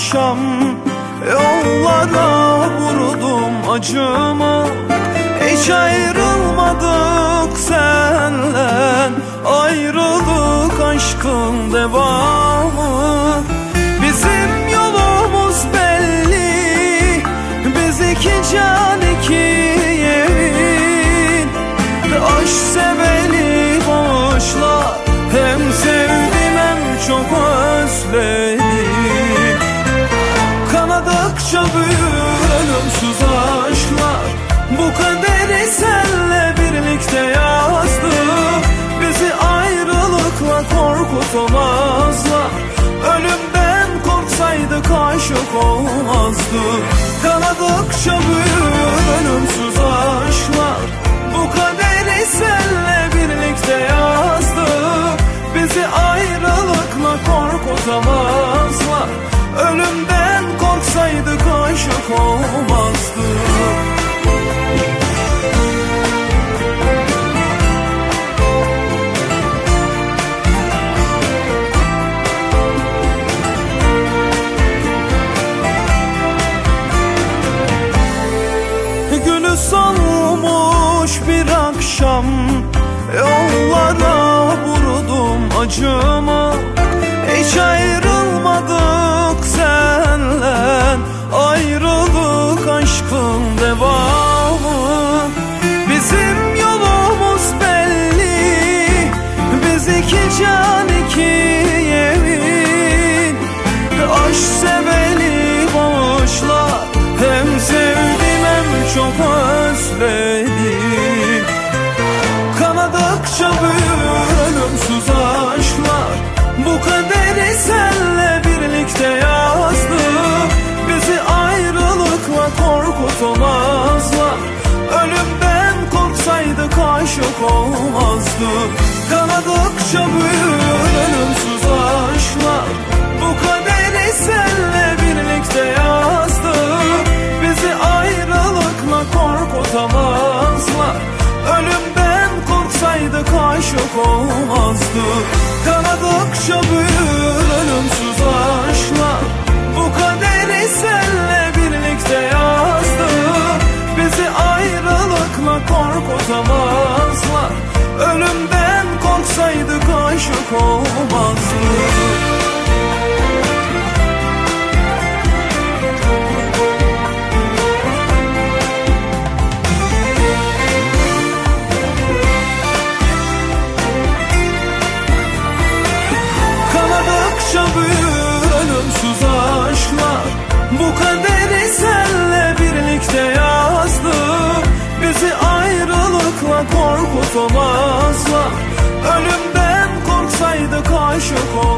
akşam yollara vurdum acımı. Hiç ayrılmadık senden, ayrılık aşkın devamı. Bizim yolumuz belli, biz iki can iki yerin. Aşk seveni bağışla, hem sevdim hem çok özledim. Kanadıkça büyür ölümsüz aşklar, bu kaderi senle birlikte yazdık. Bizi ayrılıkla korkutamazlar, ölümden korksaydık aşık olmazdık. Kanadıkça büyür ölümsüz aşklar, bu kaderi senle birlikte yazdık. Bizi ayrılıkla korkutamazlar, ölümden korksaydık aşık olmazdık. Gülü solmuş bir akşam yollara vurdum acımı. Hiç ayrılmadık senden, ayrılık aşkın devamı. Bizim yolumuz belli, biz iki can iki yemin. Aşk seveni bağışla, hem sevdim hem çok özledim. Kanadıkça büyür ölümsüz aşklar, bu kaderi senle birlikte yazdık. Bizi ayrılıkla korkutamazlar, ölümden korksaydık aşık olmazdık. Kanadıkça büyür ölümsüz aşklar, bu kaderi senle birlikte yazdık. Bizi ayrılıkla korkutamazlar, ölümden korksaydık aşık olmazdık. Kanadıkça büyür ölümsüz aşklar, bu kaderi senle birlikte yazdık. Bizi ayrılıkla korkutamazlar, ölümden korksaydık aşık olmazdık. Kanadıkça büyür ölümsüz aşklar, bu kaderi senle birlikte yazdık. Bizi ayrılıkla korkutamazlar, ölümden korksaydık aşık olmazdık.